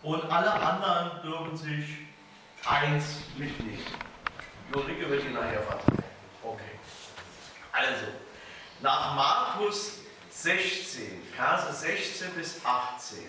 und alle anderen dürfen sich eins mitnehmen. Ulrike wird ihn nachher verteilen. Okay. Also, nach Markus 16, Verse 16 bis 18.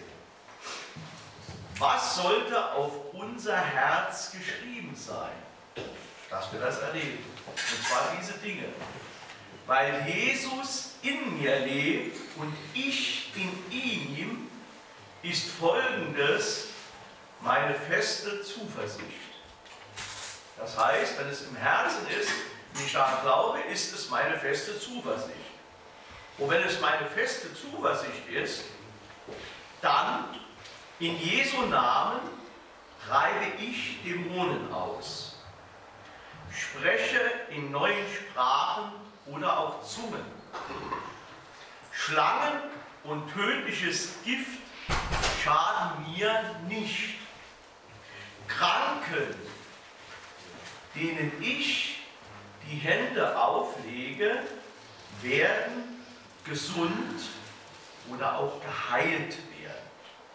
Was sollte auf unser Herz geschrieben sein, dass wir das erleben? Und zwar diese Dinge. Weil Jesus in mir lebt und ich in ihm, ist Folgendes meine feste Zuversicht. Das heißt, wenn es im Herzen ist, und ich daran glaube, ist es meine feste Zuversicht. Und wenn es meine feste Zuversicht ist, dann in Jesu Namen treibe ich Dämonen aus, spreche in neuen Sprachen oder auch Zungen. Schlangen und tödliches Gift schaden mir nicht. Kranken, denen ich die Hände auflege, werden gesund oder auch geheilt werden.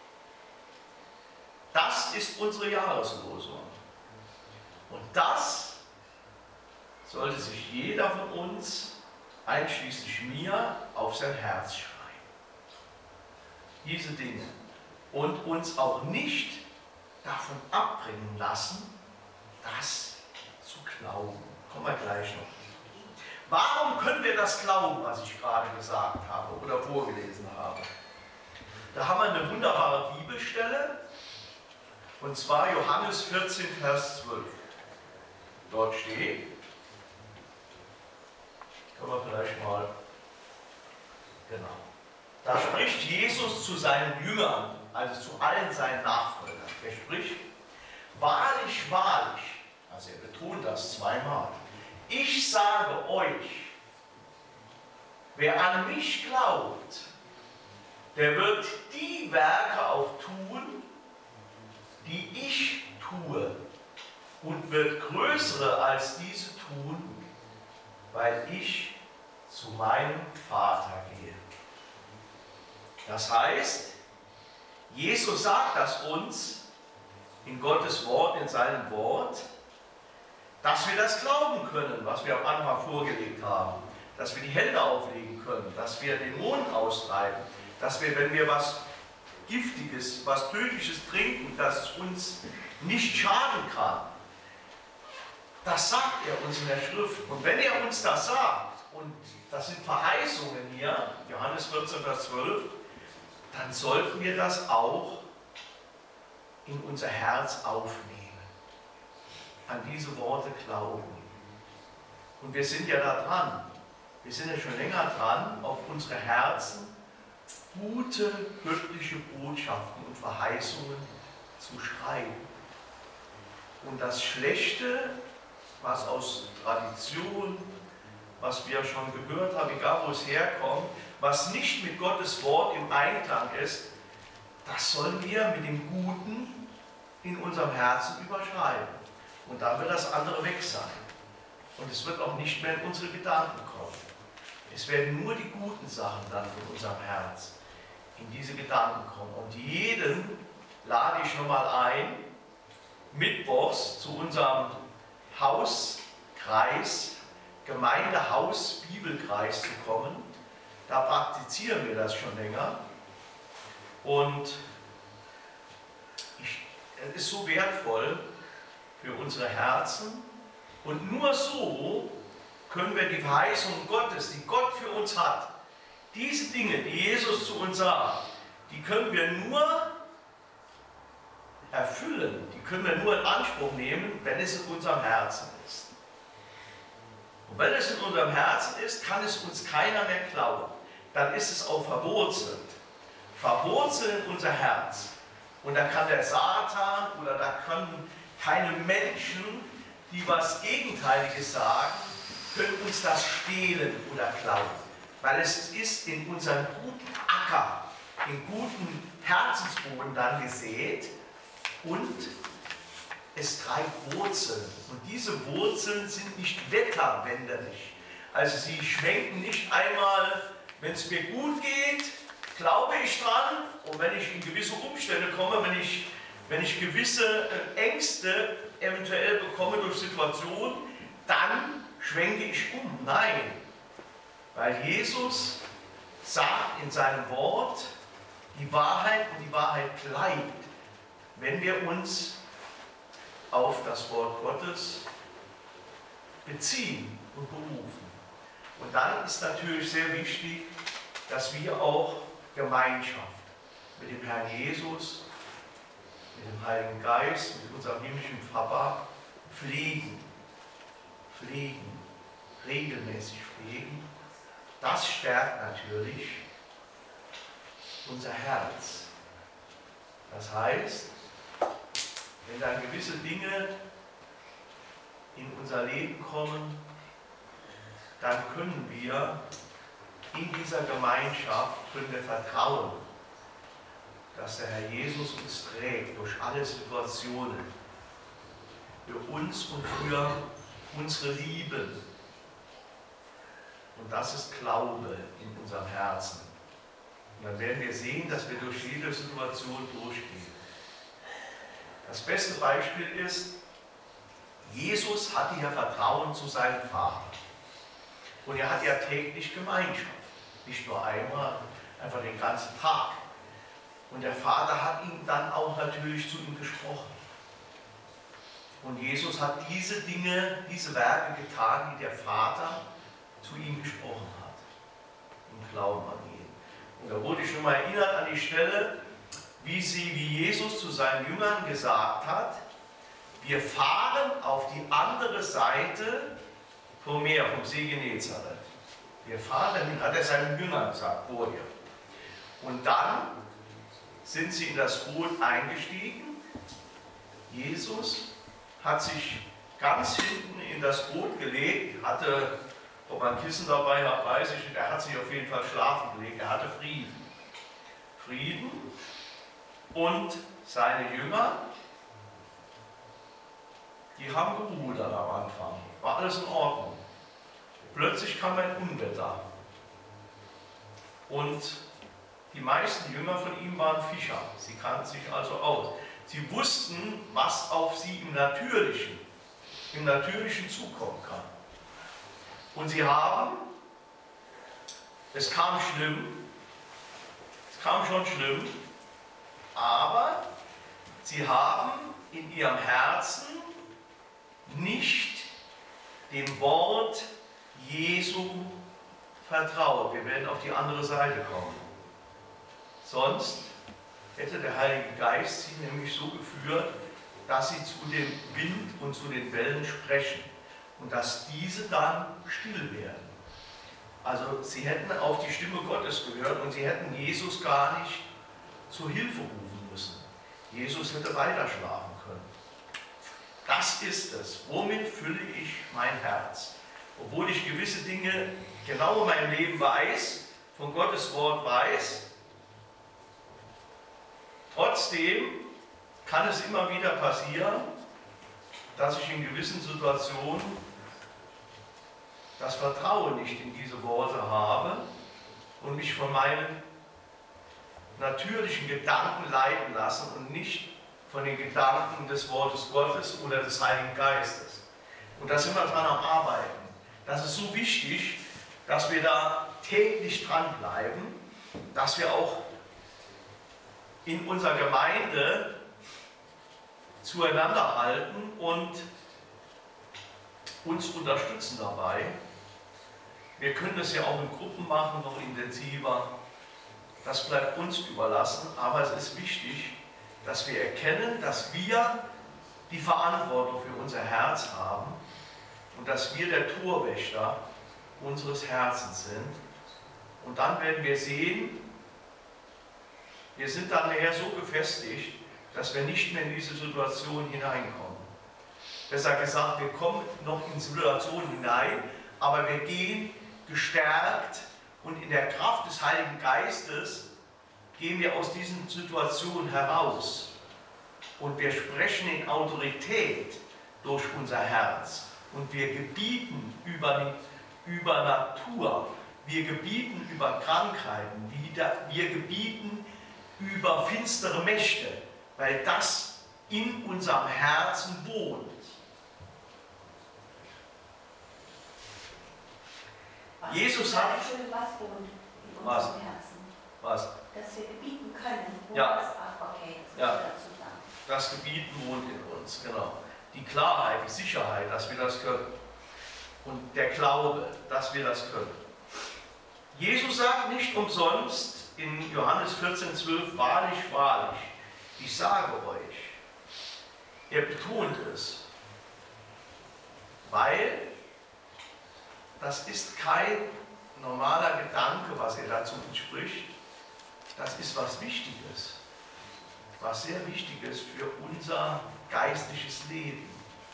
Das ist unsere Jahreslosung. Und das sollte sich jeder von uns, einschließlich mir, auf sein Herz schreiben. Diese Dinge. Und uns auch nicht davon abbringen lassen, das zu glauben. Kommen wir gleich noch. Warum können wir das glauben, was ich gerade gesagt habe oder vorgelesen habe? Da haben wir eine wunderbare Bibelstelle, und zwar Johannes 14, Vers 12. Dort steht, können wir vielleicht mal, genau, da spricht Jesus zu seinen Jüngern, also zu allen seinen Nachfolgern. Er spricht, wahrlich, wahrlich, also er betont das zweimal, ich sage euch, wer an mich glaubt, der wird die Werke auch tun, die ich tue, und wird größere als diese tun, weil ich zu meinem Vater gehe. Das heißt, Jesus sagt das uns in Gottes Wort, in seinem Wort, dass wir das glauben können, was wir am Anfang vorgelegt haben, dass wir die Hände auflegen können, dass wir Dämonen austreiben, dass wir, wenn wir was Giftiges, was Tödliches trinken, dass es uns nicht schaden kann. Das sagt er uns in der Schrift. Und wenn er uns das sagt, und das sind Verheißungen hier, Johannes 14, Vers 12, dann sollten wir das auch in unser Herz aufnehmen. An diese Worte glauben. Und wir sind ja da dran. Wir sind ja schon länger dran, auf unsere Herzen gute, göttliche Botschaften und Verheißungen zu schreiben. Und das Schlechte, was aus Tradition, was wir schon gehört haben, egal wo es herkommt, was nicht mit Gottes Wort im Einklang ist, das sollen wir mit dem Guten in unserem Herzen überschreiben. Und dann wird das andere weg sein. Und es wird auch nicht mehr in unsere Gedanken kommen. Es werden nur die guten Sachen dann von unserem Herz in diese Gedanken kommen. Und jeden lade ich nochmal ein, mittwochs zu unserem Hauskreis, Gemeindehaus, Bibelkreis zu kommen. Da praktizieren wir das schon länger. Und es ist so wertvoll für unsere Herzen. Und nur so können wir die Verheißungen Gottes, die Gott für uns hat, diese Dinge, die Jesus zu uns sagt, die können wir nur erfüllen, die können wir nur in Anspruch nehmen, wenn es in unserem Herzen ist. Und wenn es in unserem Herzen ist, kann es uns keiner mehr klauen. Dann ist es auch verwurzelt. Verwurzelt in unser Herz. Und da kann der Satan oder da können keine Menschen, die was Gegenteiliges sagen, können uns das stehlen oder klauen. Weil es ist in unserem guten Acker, in guten Herzensboden dann gesät und es treibt Wurzeln. Und diese Wurzeln sind nicht wetterwenderig. Also sie schwenken nicht einmal, wenn es mir gut geht, glaube ich dran. Und wenn ich in gewisse Umstände komme, wenn ich wenn ich gewisse Ängste eventuell bekomme durch Situationen, dann schwenke ich um. Nein, weil Jesus sagt in seinem Wort die Wahrheit und die Wahrheit bleibt, wenn wir uns auf das Wort Gottes beziehen und berufen. Und dann ist natürlich sehr wichtig, dass wir auch Gemeinschaft mit dem Herrn Jesus, mit dem Heiligen Geist, mit unserem himmlischen Papa pflegen, regelmäßig pflegen. Das stärkt natürlich unser Herz. Das heißt, wenn dann gewisse Dinge in unser Leben kommen, dann können wir in dieser Gemeinschaft vertrauen, dass der Herr Jesus uns trägt durch alle Situationen, für uns und für unsere Lieben. Und das ist Glaube in unserem Herzen. Und dann werden wir sehen, dass wir durch jede Situation durchgehen. Das beste Beispiel ist, Jesus hatte ja Vertrauen zu seinem Vater. Und er hat ja täglich Gemeinschaft. Nicht nur einmal, einfach den ganzen Tag. Und der Vater hat ihm dann auch natürlich zu ihm gesprochen. Und Jesus hat diese Dinge, diese Werke getan, die der Vater zu ihm gesprochen hat. Im Glauben an ihn. Und da wurde ich schon mal erinnert an die Stelle, wie Jesus zu seinen Jüngern gesagt hat, wir fahren auf die andere Seite vom Meer, vom See Genezareth. Wir fahren, hat er seinen Jüngern gesagt, vorher. Und dann sind sie in das Boot eingestiegen. Jesus hat sich ganz hinten in das Boot gelegt, hatte, ob er ein Kissen dabei hat, weiß ich nicht, er hat sich auf jeden Fall schlafen gelegt, er hatte Frieden. Und seine Jünger, die haben gerudert am Anfang, war alles in Ordnung. Plötzlich kam ein Unwetter. Und die meisten Jünger von ihm waren Fischer. Sie kannten sich also aus. Sie wussten, was auf sie im Natürlichen zukommen kann. Und sie haben, es kam schon schlimm, aber sie haben in ihrem Herzen nicht dem Wort Jesu vertraut. Wir werden auf die andere Seite kommen. Sonst hätte der Heilige Geist sie nämlich so geführt, dass sie zu dem Wind und zu den Wellen sprechen und dass diese dann still werden. Also sie hätten auf die Stimme Gottes gehört und sie hätten Jesus gar nicht zur Hilfe rufen müssen. Jesus hätte weiter schlafen können. Das ist es. Womit fülle ich mein Herz? Obwohl ich gewisse Dinge genau in meinem Leben weiß, von Gottes Wort weiß, trotzdem kann es immer wieder passieren, dass ich in gewissen Situationen das Vertrauen nicht in diese Worte habe und mich von meinen natürlichen Gedanken leiten lassen und nicht von den Gedanken des Wortes Gottes oder des Heiligen Geistes. Und da sind wir dran am Arbeiten. Das ist so wichtig, dass wir da täglich dranbleiben, dass wir auch in unserer Gemeinde zueinander halten und uns unterstützen dabei. Wir können es ja auch in Gruppen machen, noch intensiver. Das bleibt uns überlassen, aber es ist wichtig, dass wir erkennen, dass wir die Verantwortung für unser Herz haben und dass wir der Torwächter unseres Herzens sind. Und dann werden wir sehen, wir sind dann nachher so gefestigt, dass wir nicht mehr in diese Situation hineinkommen. Besser gesagt, wir kommen noch in Situationen hinein, aber wir gehen gestärkt und in der Kraft des Heiligen Geistes gehen wir aus diesen Situationen heraus. Und wir sprechen in Autorität durch unser Herz. Und wir gebieten über Natur, wir gebieten über Krankheiten, wir gebieten über finstere Mächte, weil das in unserem Herzen wohnt. Jesus hat... Was wohnt in unserem Herzen? Was? Dass wir gebieten können. Ja. Okay, das Ja. muss ich dazu sagen. Das Gebieten wohnt in uns, genau. Die Klarheit, die Sicherheit, dass wir das können. Und der Glaube, dass wir das können. Jesus sagt nicht umsonst in Johannes 14,12, wahrlich, wahrlich, ich sage euch. Er betont es, weil das ist kein normaler Gedanke, was er dazu entspricht. Das ist was Wichtiges, was sehr Wichtiges für unser geistliches Leben.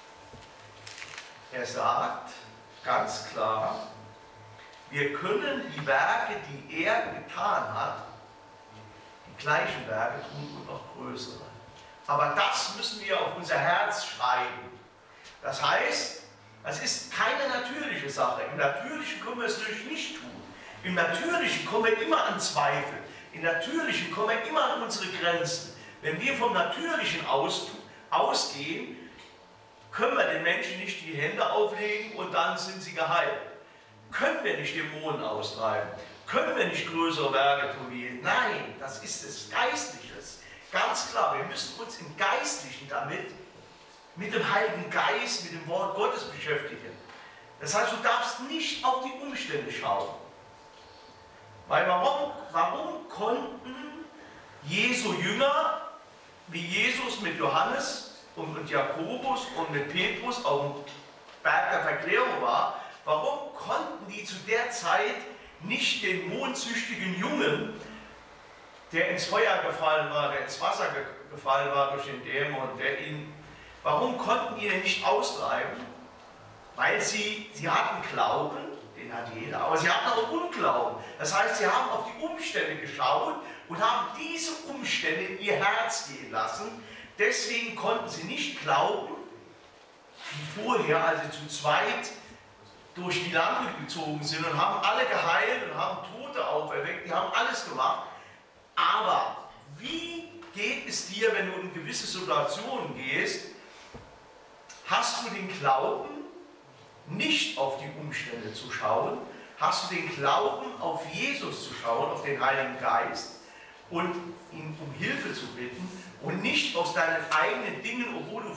Er sagt ganz klar, wir können die Werke, die er getan hat, die gleichen Werke tun und noch größere. Aber das müssen wir auf unser Herz schreiben. Das heißt, das ist keine natürliche Sache. Im Natürlichen können wir es natürlich nicht tun. Im Natürlichen kommen wir immer an Zweifel. Im Natürlichen kommen wir immer an unsere Grenzen. Wenn wir vom Natürlichen ausgehen, können wir den Menschen nicht die Hände auflegen und dann sind sie geheilt. Können wir nicht Dämonen austreiben? Können wir nicht größere Werke tun wie? Nein, das ist es Geistliches. Ganz klar, wir müssen uns im Geistlichen damit, mit dem Heiligen Geist, mit dem Wort Gottes beschäftigen. Das heißt, du darfst nicht auf die Umstände schauen. Weil warum konnten Jesu Jünger, wie Jesus mit Johannes und Jakobus und mit Petrus auf dem Berg der Verklärung war, warum konnten die zu der Zeit nicht den mondsüchtigen Jungen, der ins Feuer gefallen war, der ins Wasser gefallen war durch den Dämon, warum konnten die ihn nicht austreiben? Weil sie hatten Glauben, den hat jeder, aber sie hatten auch Unglauben. Das heißt, sie haben auf die Umstände geschaut und haben diese Umstände in ihr Herz gehen lassen. Deswegen konnten sie nicht glauben, wie vorher, als sie zu zweit durch die Lampe gezogen sind und haben alle geheilt und haben Tote auferweckt, die haben alles gemacht. Aber wie geht es dir, wenn du in gewisse Situationen gehst? Hast du den Glauben, nicht auf die Umstände zu schauen? Hast du den Glauben, auf Jesus zu schauen, auf den Heiligen Geist und ihn um Hilfe zu bitten und nicht aus deinen eigenen Dingen, obwohl du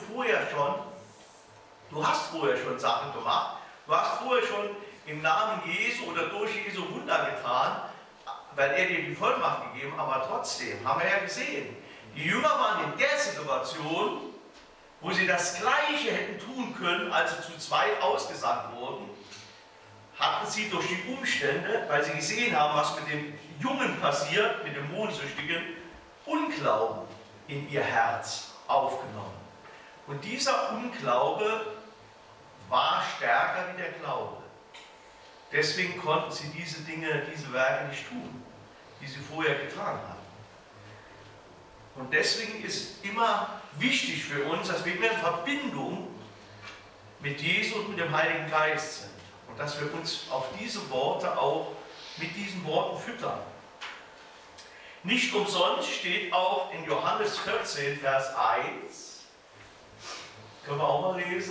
hast vorher schon Sachen gemacht, du hast vorher schon im Namen Jesu oder durch Jesu Wunder getan, weil er dir die Vollmacht gegeben, aber trotzdem haben wir ja gesehen, die Jünger waren in der Situation, wo sie das Gleiche hätten tun können, als sie zu zweit ausgesandt wurden, hatten sie durch die Umstände, weil sie gesehen haben, was mit dem Jungen passiert, mit dem Mondsüchtigen, Unglauben in ihr Herz aufgenommen. Und dieser Unglaube war stärker wie der Glaube. Deswegen konnten sie diese Dinge, diese Werke nicht tun, die sie vorher getan hatten. Und deswegen ist immer wichtig für uns, dass wir immer in Verbindung mit Jesus und mit dem Heiligen Geist sind. Und dass wir uns auf diese Worte auch mit diesen Worten füttern. Nicht umsonst steht auch in Johannes 14, Vers 1, können wir auch mal lesen,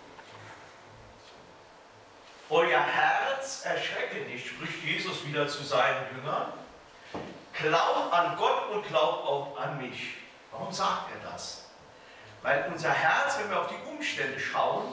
euer Herz erschrecke nicht, spricht Jesus wieder zu seinen Jüngern, glaubt an Gott und glaubt auch an mich. Warum sagt er das? Weil unser Herz, wenn wir auf die Umstände schauen,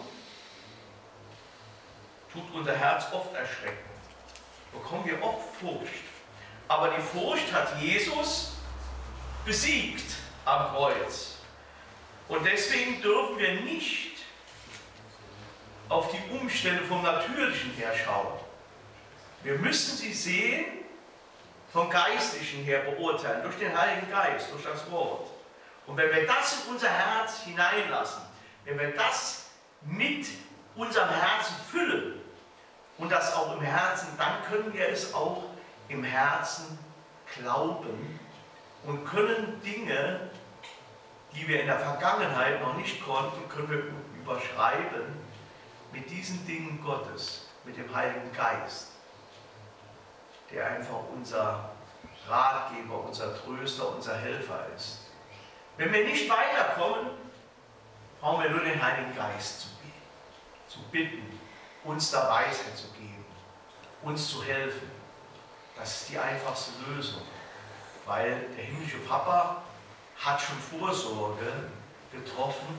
tut unser Herz oft erschrecken. Bekommen wir oft Furcht. Aber die Furcht hat Jesus besiegt am Kreuz. Und deswegen dürfen wir nicht auf die Umstände vom Natürlichen her schauen. Wir müssen sie sehen, vom Geistlichen her beurteilen, durch den Heiligen Geist, durch das Wort. Und wenn wir das in unser Herz hineinlassen, wenn wir das mit unserem Herzen füllen und das auch im Herzen, dann können wir es auch im Herzen glauben und können Dinge, die wir in der Vergangenheit noch nicht konnten, können wir überschreiben mit diesen Dingen Gottes, mit dem Heiligen Geist, der einfach unser Ratgeber, unser Tröster, unser Helfer ist. Wenn wir nicht weiterkommen, brauchen wir nur den Heiligen Geist zu bitten, uns da Weisheit zu geben, uns zu helfen. Das ist die einfachste Lösung, weil der himmlische Papa hat schon Vorsorge getroffen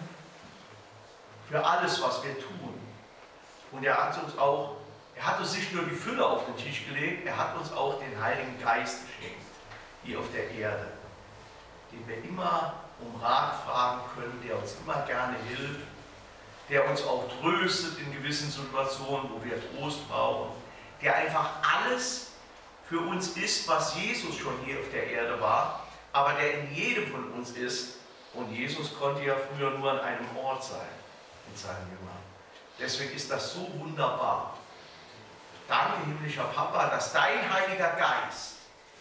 für alles, was wir tun. Und er hat uns nicht nur die Fülle auf den Tisch gelegt, er hat uns auch den Heiligen Geist geschenkt, hier auf der Erde, den wir immer um Rat fragen können, der uns immer gerne hilft, der uns auch tröstet in gewissen Situationen, wo wir Trost brauchen, der einfach alles für uns ist, was Jesus schon hier auf der Erde war, aber der in jedem von uns ist. Und Jesus konnte ja früher nur an einem Ort sein mit seinen Jüngern. Deswegen ist das so wunderbar. Danke, himmlischer Papa, dass dein Heiliger Geist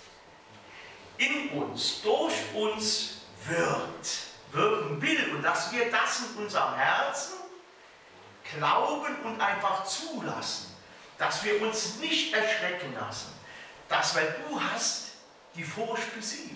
in uns, durch uns wirken will und dass wir das in unserem Herzen glauben und einfach zulassen, dass wir uns nicht erschrecken lassen, dass, weil du hast die Furcht besiegt.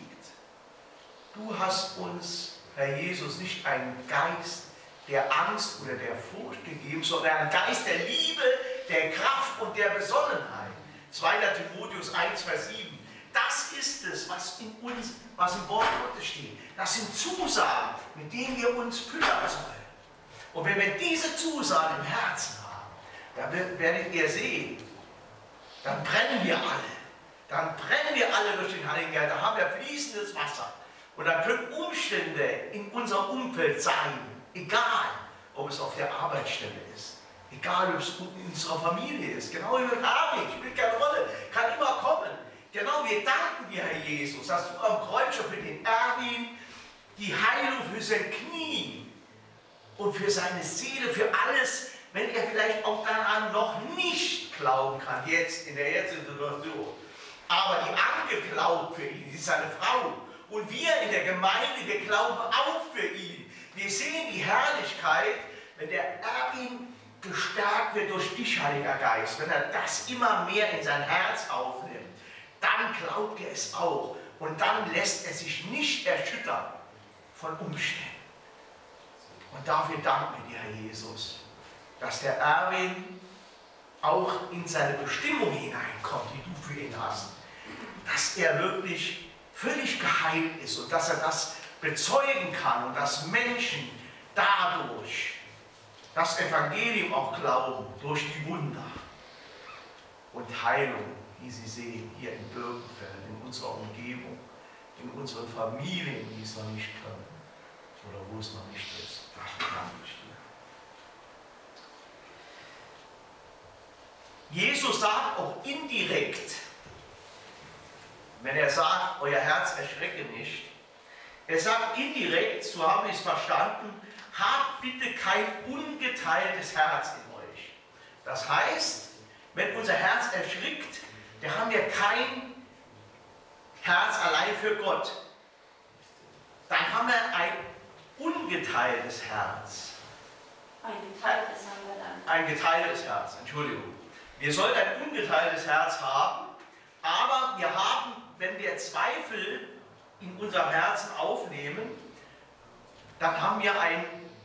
Du hast uns, Herr Jesus, nicht einen Geist der Angst oder der Furcht gegeben, sondern einen Geist der Liebe, der Kraft und der Besonnenheit. 2. Timotheus 1, Vers 7. Das ist es, was in uns, was im Wort Gottes steht. Das sind Zusagen, mit denen wir uns füttern sollen. Und wenn wir diese Zusagen im Herzen haben, dann werdet ihr sehen, dann brennen wir alle. Dann brennen wir alle durch den Heiligen Geist. Da haben wir fließendes Wasser. Und da können Umstände in unserem Umfeld sein, egal ob es auf der Arbeitsstelle ist, egal ob es in unserer Familie ist, genau wie mit Armin, spielt keine Rolle, kann immer kommen. Genau, wir danken dir, Herr Jesus, dass du am Kreuz schon für den Erwin die Heilung für sein Knie und für seine Seele, für alles, wenn er vielleicht auch daran noch nicht glauben kann, jetzt in der jetzigen Situation. Aber die Anke glaubt für ihn, sie ist seine Frau. Und wir in der Gemeinde, wir glauben auch für ihn. Wir sehen die Herrlichkeit, wenn der Erwin gestärkt wird durch dich, Heiliger Geist, wenn er das immer mehr in sein Herz aufnimmt, dann glaubt er es auch. Und dann lässt er sich nicht erschüttern von Umständen. Und dafür danken wir dir, Herr Jesus, dass der Erwin auch in seine Bestimmung hineinkommt, die du für ihn hast. Dass er wirklich völlig geheilt ist und dass er das bezeugen kann und dass Menschen dadurch das Evangelium auch glauben, durch die Wunder und Heilung, die sie sehen, hier in Birkenfeld, in unserer Umgebung, in unseren Familien, die es noch nicht können oder wo es noch nicht ist. Dafür danke ich dir. Jesus sagt auch indirekt, wenn er sagt, euer Herz erschrecke nicht, er sagt indirekt, so habe ich es verstanden, habt bitte kein ungeteiltes Herz in euch. Das heißt, wenn unser Herz erschrickt, dann haben wir kein Herz allein für Gott. Dann haben wir ein ungeteiltes Herz. Ein geteiltes haben wir dann. Ein geteiltes Herz, Entschuldigung. Wir sollten ein ungeteiltes Herz haben, aber wir haben, wenn wir Zweifel in unserem Herzen aufnehmen, dann haben wir ein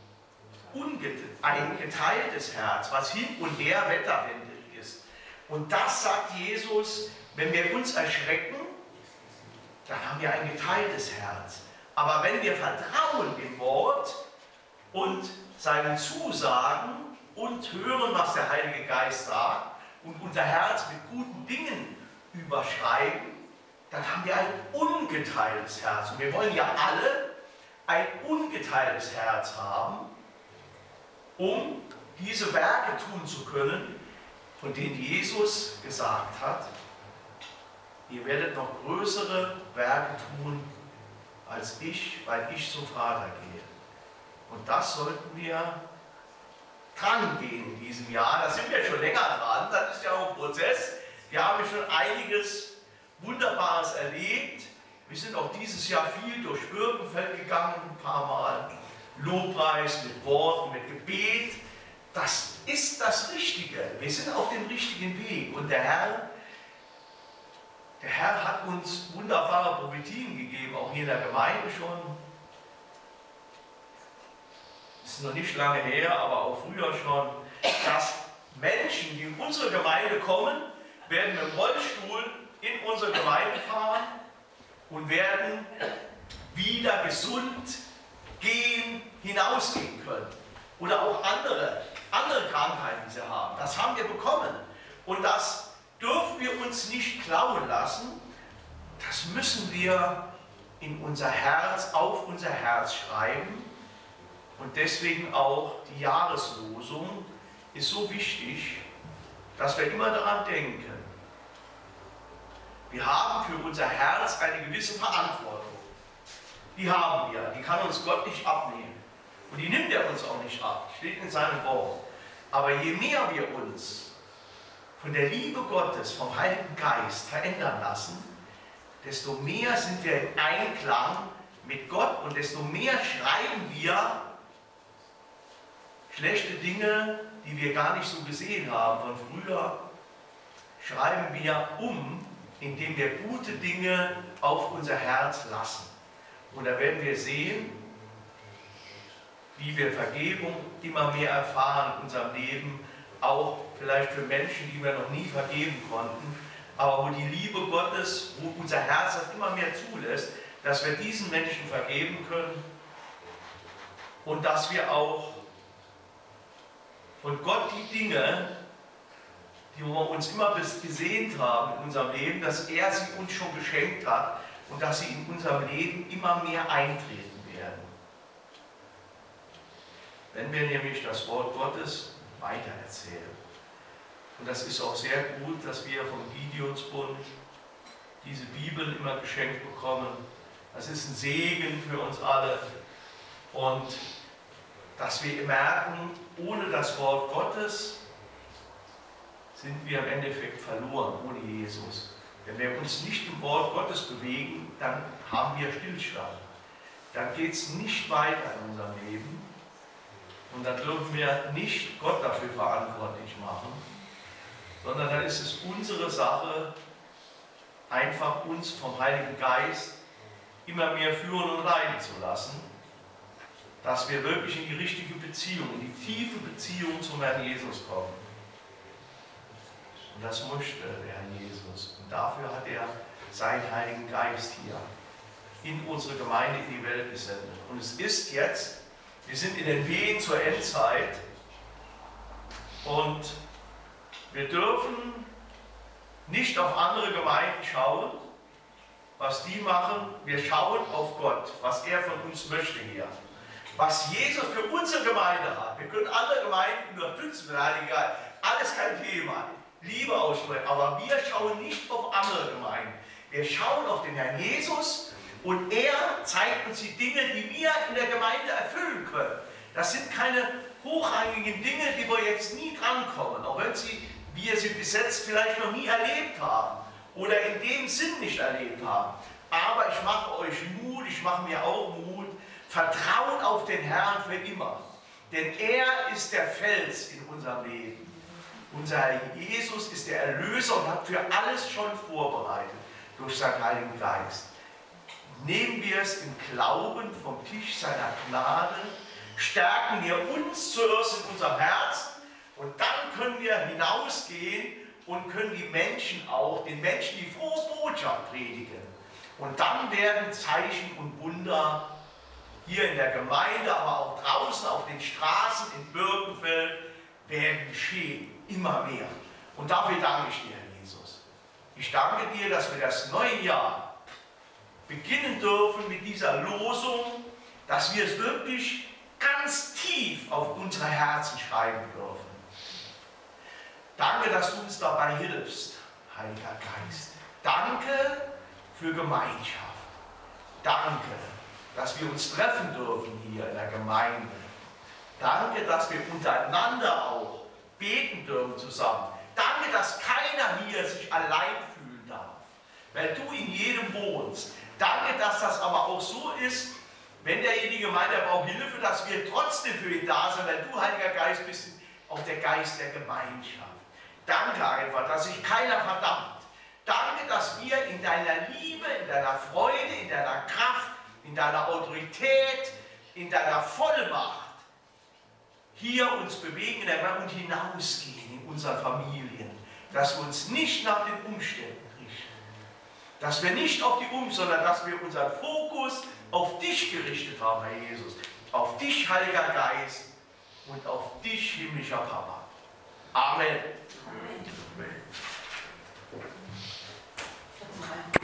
geteiltes Herz, was hin und her wetterwendig ist. Und das sagt Jesus, wenn wir uns erschrecken, dann haben wir ein geteiltes Herz. Aber wenn wir vertrauen dem Wort und seinen Zusagen und hören, was der Heilige Geist sagt und unser Herz mit guten Dingen überschreiben, dann haben wir ein ungeteiltes Herz. Und wir wollen ja alle ein ungeteiltes Herz haben, um diese Werke tun zu können, von denen Jesus gesagt hat, ihr werdet noch größere Werke tun als ich, weil ich zum Vater gehe. Und das sollten wir dran gehen in diesem Jahr. Da sind wir schon länger dran, das ist ja auch ein Prozess. Wir haben schon einiges Wunderbares erlebt. Wir sind auch dieses Jahr viel durch Birkenfeld gegangen, ein paar Mal. Lobpreis mit Worten, mit Gebet. Das ist das Richtige. Wir sind auf dem richtigen Weg. Und der Herr hat uns wunderbare Prophetien gegeben, auch hier in der Gemeinde schon. ist noch nicht lange her, aber auch früher schon, dass Menschen, die in unsere Gemeinde kommen, werden mit dem Rollstuhl in unsere Gemeinde fahren und werden wieder gesund gehen, hinausgehen können. Oder auch andere Krankheiten, die sie haben. Das haben wir bekommen. Und das dürfen wir uns nicht klauen lassen. Das müssen wir in unser Herz, auf unser Herz schreiben. Und deswegen auch die Jahreslosung ist so wichtig, dass wir immer daran denken. Wir haben für unser Herz eine gewisse Verantwortung. Die haben wir, die kann uns Gott nicht abnehmen. Und die nimmt er uns auch nicht ab, steht in seinem Wort. Aber je mehr wir uns von der Liebe Gottes, vom Heiligen Geist verändern lassen, desto mehr sind wir in Einklang mit Gott und desto mehr schreiben wir schlechte Dinge, die wir gar nicht so gesehen haben von früher, schreiben wir um, indem wir gute Dinge auf unser Herz lassen. Und da werden wir sehen, wie wir Vergebung immer mehr erfahren in unserem Leben, auch vielleicht für Menschen, die wir noch nie vergeben konnten, aber wo die Liebe Gottes, wo unser Herz das immer mehr zulässt, dass wir diesen Menschen vergeben können und dass wir auch von Gott die Dinge, die wir uns immer gesehnt haben in unserem Leben, dass er sie uns schon geschenkt hat und dass sie in unserem Leben immer mehr eintreten werden. Wenn wir nämlich das Wort Gottes weitererzählen. Und das ist auch sehr gut, dass wir vom Gideonsbund diese Bibel immer geschenkt bekommen. Das ist ein Segen für uns alle. Und dass wir merken, ohne das Wort Gottes sind wir im Endeffekt verloren, ohne Jesus. Wenn wir uns nicht im Wort Gottes bewegen, dann haben wir Stillstand. Dann geht es nicht weiter in unserem Leben. Und dann dürfen wir nicht Gott dafür verantwortlich machen, sondern dann ist es unsere Sache, einfach uns vom Heiligen Geist immer mehr führen und leiten zu lassen, dass wir wirklich in die richtige Beziehung, in die tiefe Beziehung zum Herrn Jesus kommen. Und das möchte der Herr Jesus. Und dafür hat er seinen Heiligen Geist hier in unsere Gemeinde, in die Welt gesendet. Und es ist jetzt, wir sind in den Wehen zur Endzeit und wir dürfen nicht auf andere Gemeinden schauen, was die machen. Wir schauen auf Gott, was er von uns möchte hier. Was Jesus für unsere Gemeinde hat. Wir können andere Gemeinden unterstützen mit Heiligen Geist. Alles kein Thema. Liebe aussprechen. Aber wir schauen nicht auf andere Gemeinden. Wir schauen auf den Herrn Jesus und er zeigt uns die Dinge, die wir in der Gemeinde erfüllen können. Das sind keine hochrangigen Dinge, die wir jetzt nie drankommen. Auch wenn wir sie bis jetzt vielleicht noch nie erlebt haben oder in dem Sinn nicht erlebt haben. Aber ich mache euch Mut, ich mache mir auch Mut. Vertraut auf den Herrn für immer. Denn er ist der Fels in unserem Leben. Unser Jesus ist der Erlöser und hat für alles schon vorbereitet durch seinen Heiligen Geist. Nehmen wir es im Glauben vom Tisch seiner Gnade, stärken wir uns zuerst in unserem Herzen und dann können wir hinausgehen und können den Menschen die frohe Botschaft predigen. Und dann werden Zeichen und Wunder hier in der Gemeinde, aber auch draußen auf den Straßen in Birkenfeld werden geschehen, immer mehr. Und dafür danke ich dir, Herr Jesus. Ich danke dir, dass wir das neue Jahr beginnen dürfen mit dieser Losung, dass wir es wirklich ganz tief auf unsere Herzen schreiben dürfen. Danke, dass du uns dabei hilfst, Heiliger Geist. Danke für Gemeinschaft. Danke, dass wir uns treffen dürfen hier in der Gemeinde. Danke, dass wir untereinander auch beten dürfen zusammen. Danke, dass keiner hier sich allein fühlen darf, weil du in jedem wohnst. Danke, dass das aber auch so ist, wenn derjenige meint, er braucht Hilfe, dass wir trotzdem für ihn da sind, weil du, Heiliger Geist, bist auch der Geist der Gemeinschaft. Danke einfach, dass sich keiner verdammt. Danke, dass wir in deiner Liebe, in deiner Freude, in deiner Kraft, in deiner Autorität, in deiner Vollmacht hier uns bewegen und hinausgehen in unseren Familien. Dass wir uns nicht nach den Umständen richten. Dass wir nicht auf die sondern dass wir unseren Fokus auf dich gerichtet haben, Herr Jesus. Auf dich, Heiliger Geist, und auf dich, himmlischer Papa. Amen. Amen. Amen.